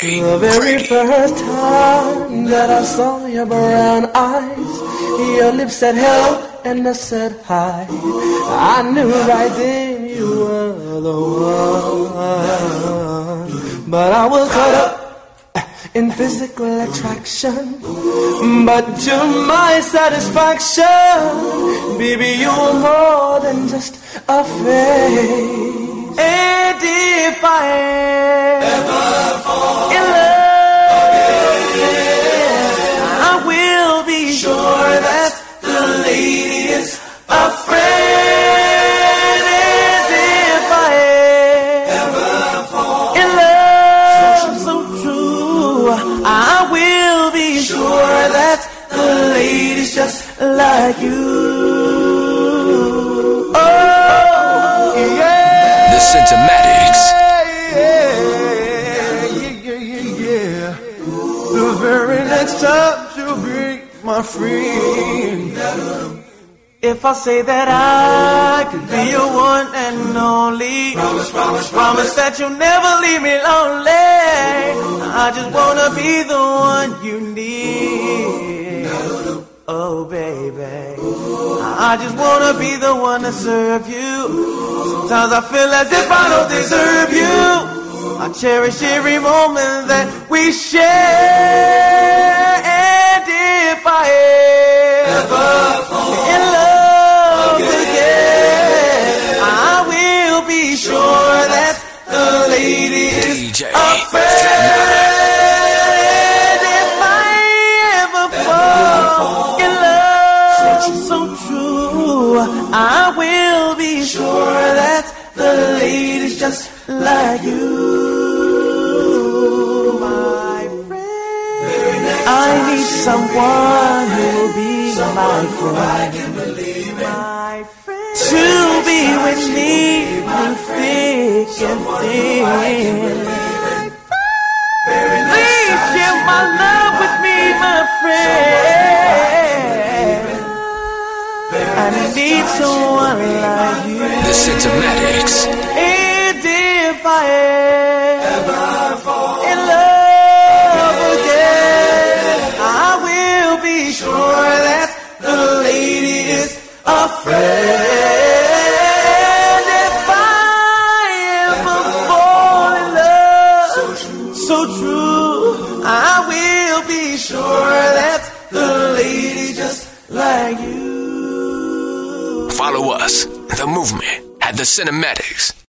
The very first time that I saw your brown eyes, your lips said hello and I said hi. I knew right then you were the one. But I was caught up in physical attraction, but to my satisfaction, baby, you were more than just a face. And if I ever fall in love again, I will be sure that the lady is a friend. And if I ever fall in love so true, I will be sure that the lady's just like you. Oh, yeah. The Cinematics. Yeah. The very next time you'll be my friend. If I say that I could be your one and only, promise that you'll never leave me lonely. I just wanna be the one you need. Oh baby, I just wanna be the one to serve you. Sometimes I feel as if I don't deserve you. I cherish every moment that we share. And if I ever fall in love again, I will be sure that the lady is a friend. And if I ever fall in love so true, I will be sure that the lady's just like you. My friend, I need someone who will be my friend. My friend, to be with me through thick and thin. Please share my love with me, my friend. I need someone like you. The Cinematics. And if I ever fall in love again, I will be sure that the lady is a friend. If I ever fall in love so true, I will be sure that the lady just like you. Follow us, The Movement, at The Cinematics.